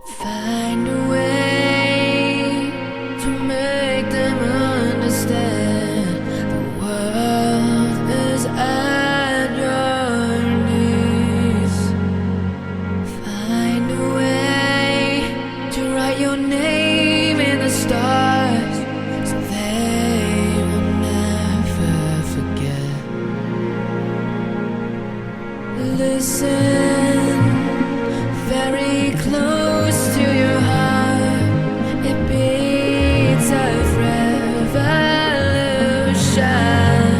Find a way to make them understand the world is at your knees. Find a way to write your name in the stars so they will never forget. Listen very close to your heart. It beats of revolution.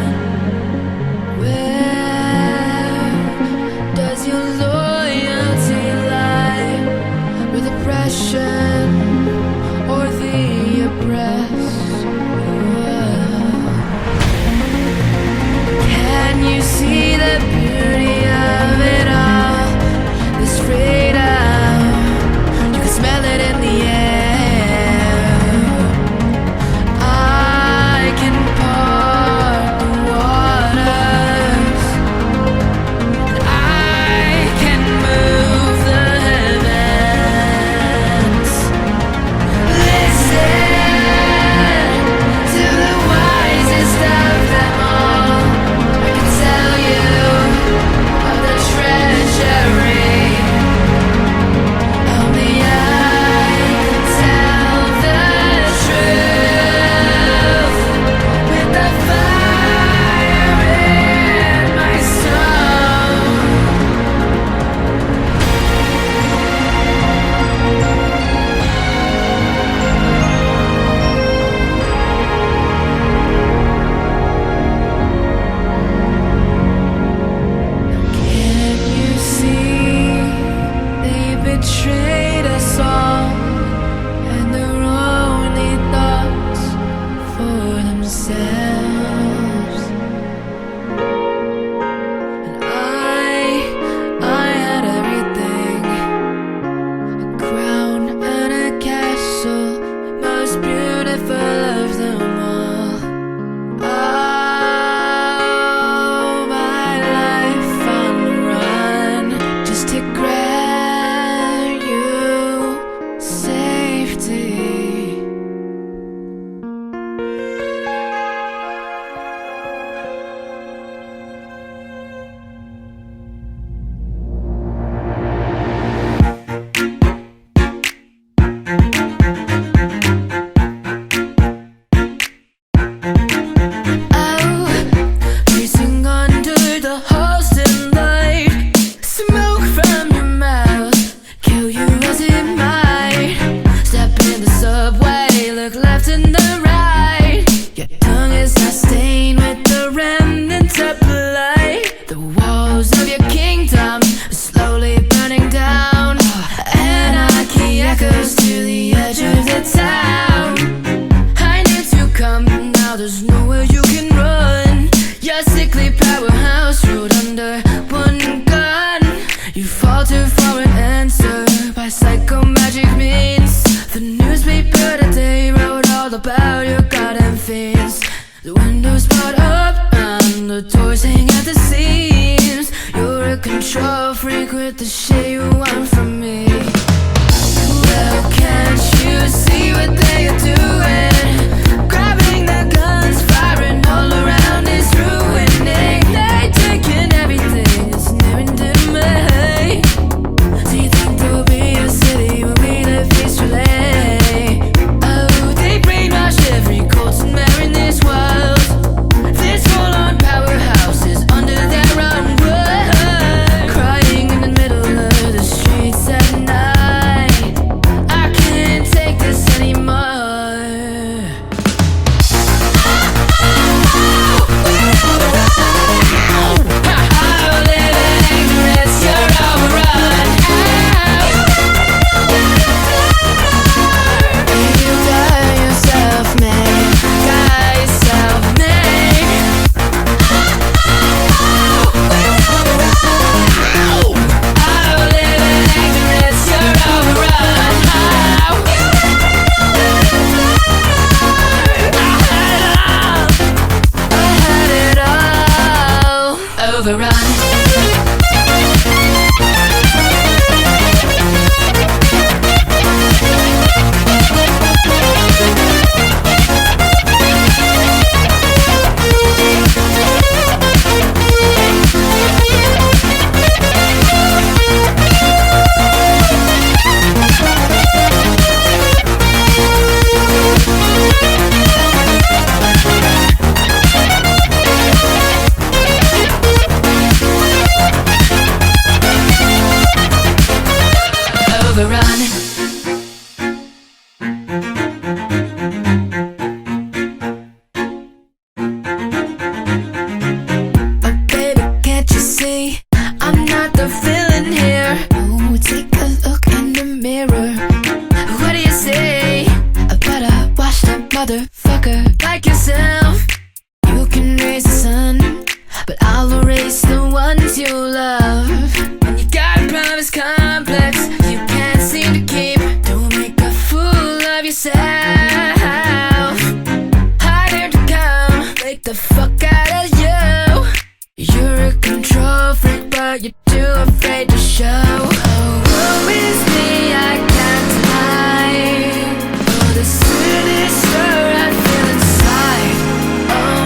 Where does your loyalty lie? With oppression or the oppressed? Can you see the beauty of it all? This freedom, you can smell it in the air. I can part the waters, I can move the heavens. Listen to the wisest of them all. I can tell you of the treasury. Only I can tell the truth with the fire in my soul. Can't you see they betrayed us all, and their only thoughts for themselves? And I had everything, a crown and a castle, most beautiful of them all. All my life on the run, just to grant you safety. Racing under the halls tonight, smoke from your mouth, kill you as it might. Step in the subway, look left and the right. Your tongue is not stained with the remnants of light. The walls of your kingdom are slowly burning down. Anarchy echoes to the edge of the town. I need to come now, there's nowhere you can run. Your sickly powerhouse ruled under one gun. You fall to foreign answer by psycho magic means. The newspaper today wrote all about your goddamn fiends. The windows brought up and the doors hang at the seams. You're a control freak with the shit you want from me. Well, can't you see what they are doing? Grabbing their guns, firing all around is ruining. They taking everything that's near and dear to me. Do you think there'll be a city where we live peacefully? Oh, they brainwash every Colton mayor in this world. This full-on powerhouse is under their own word. Crying in the middle of the streets at night. I can't take this anymore. Live in ignorance, you're overrun. You got yourself made, got yourself made. Live in ignorance, you're overrun. I had it all, overrun. I'll erase the ones you love. When you got a promise complex you can't seem to keep, don't make a fool of yourself. Harder to come, break the fuck out of you. You're a control freak, but you're too afraid to show. Oh, woe is me, I can't hide. Oh, the sinister I feel inside. Oh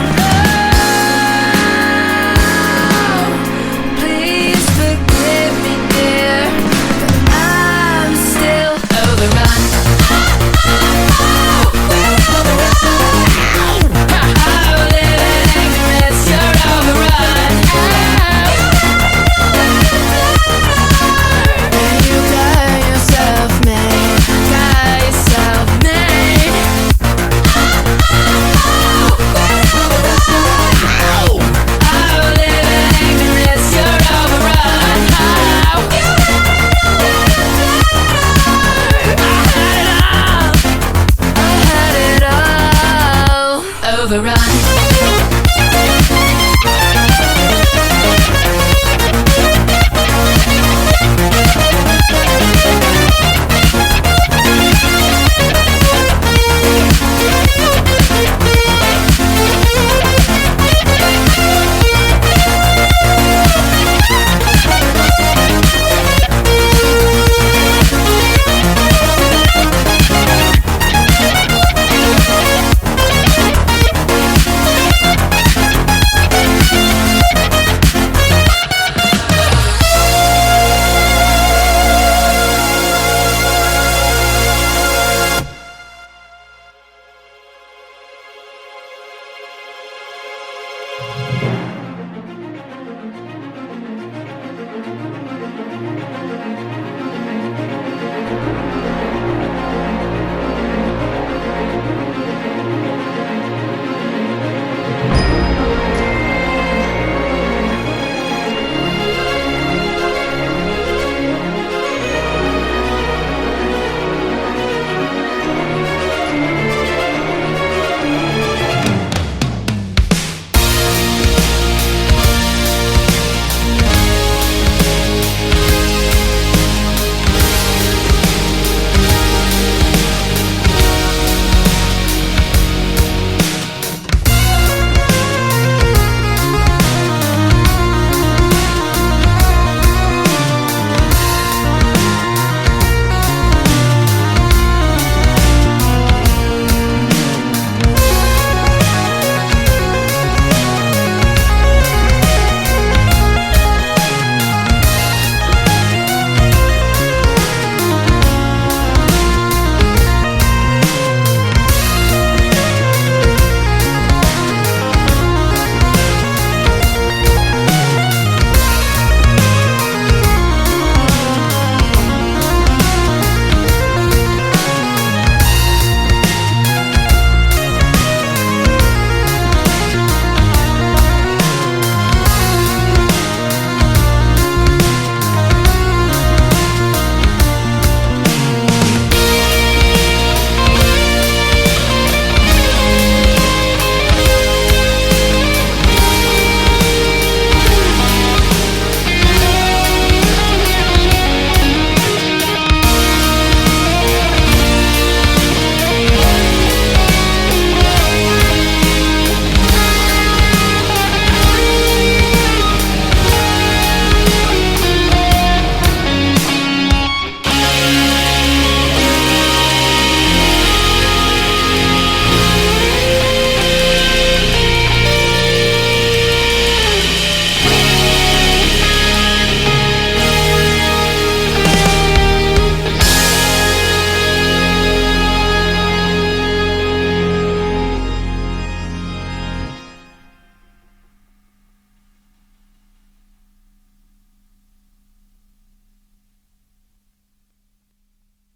no, please forgive me, dear, but I'm still overrun. I live in ignorance, you're overrun. You got yourself made, got yourself made. I live in ignorance, you're overrun. I had it all, overrun.